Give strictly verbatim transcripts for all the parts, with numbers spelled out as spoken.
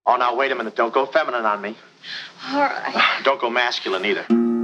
Oh, now, wait a minute. Don't go feminine on me. All right. Don't go masculine either.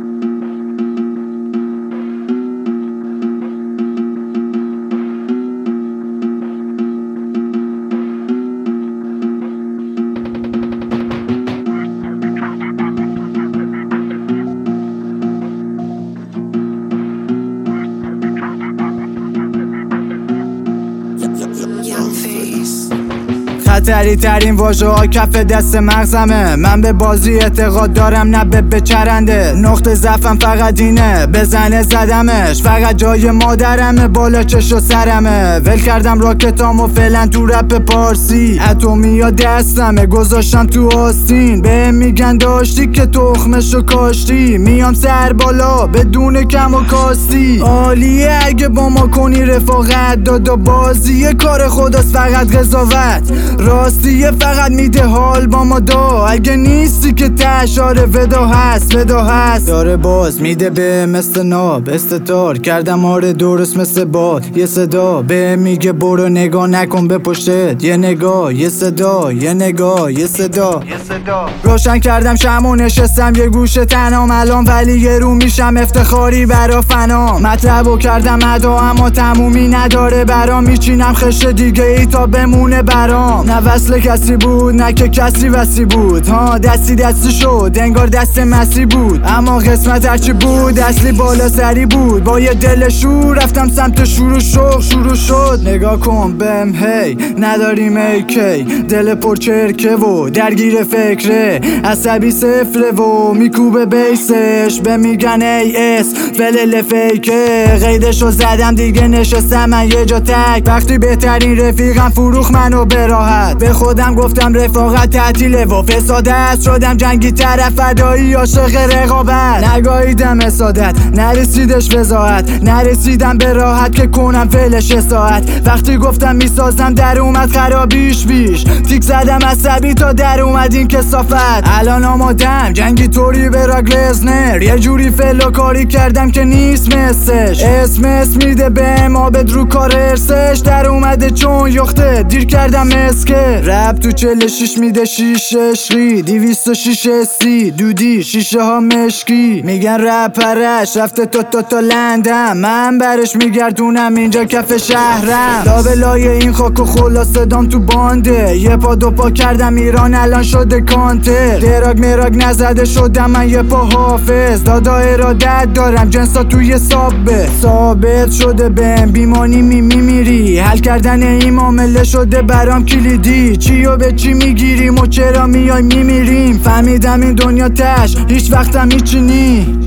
خطری ترین واژه ها کف دست مغزمه. من به بازی اعتقاد دارم نه به بچرنده. نقطه ضعفم فقط اینه بزنه زدمش. فقط جای مادرمه بالا چش و سرمه. ول کردم راکتامو فعلا تو رپ پارسی. اتمی یا دستمه گذاشتم تو آستین. به میگن داشتی که تخمشو کاشتی. میام سر بالا بدون کم و کاستی. عالیه اگه با ما کنی رفاقت. دادا بازی کار خداست فقط قضاوت. راستیه فقط میده حال با ما دا. اگه نیستی که تشاره ودا هست ودا هست. داره باز میده به مثل ناب استتار کردم آره درست مثل باد. یه صدا به میگه برو نگاه نکن به پشتت. یه نگاه یه صدا یه نگاه یه صدا یه صدا. روشن کردم شمع نشستم یه گوشه تنام الان. ولی یه رو میشم افتخاری برا فنام. مطلبو کردم ادا اما تمومی نداره برام. میچینم خش دیگه ای تا بمونه برام. نه وصل کسی بود نه که کسی وسی بود. ها دستی دستی شد انگار دست مسی بود. اما قسمت هرچی بود اصلی بالا سری بود. با یه دل شور رفتم سمت شروع شوق شروع شد. نگاه کن بهم هی نداریم ای کی. دل پر چرکه و درگیر فکره. عصبی صفره و میکوبه بیسش. به میگن ای اس فلل فیکه. قیدشو زدم دیگه نشستم من یه جا تک. وقتی بهترین رفیقم فروخ منو به راحت. به خودم گفتم رفاقت تعطیله و فساده است. شدم جنگی طرف فدایی عاشق رقابت. نگاهیدم اسادت نرسیدش وضاحت. نرسیدم به راحت که کنم فعلش ساعت. وقتی گفتم میسازم در اومد خرابیش بیش. تیک زدم عصبی تا در اومد این کثافت. الان آمادم جنگی طوری به راگلزنر. یه جوری فعل و کاری کردم که نیست مثلش. اسم اسم میده بهم آبد رو کار ارسش. در اومده چون یخته دیر کردم اسکه. رپ تو چل شیش میده شیش عشقی. دیویست و شیش سی دودی شیشه ها مشکی. میگن رپ پرش رفته تو تو تا لندم. من برش میگردونم اینجا کف شهرم. لابلای این خاک و خلاصه دام تو بانده. یه پا دو پا کردم ایران الان شده کانتر. دراگ مراگ نزده شدم من یه پا حافظ. دادا ارادت دارم جنسا توی سابه. ثابت شده بهم بیمانی میمی میری. حل کردن این معامله شده برام کلیدی. چیو به چی میگیریم و چرا میای میمیریم. فهمیدم این دنیا تش هیچ وقتم هیچی نی.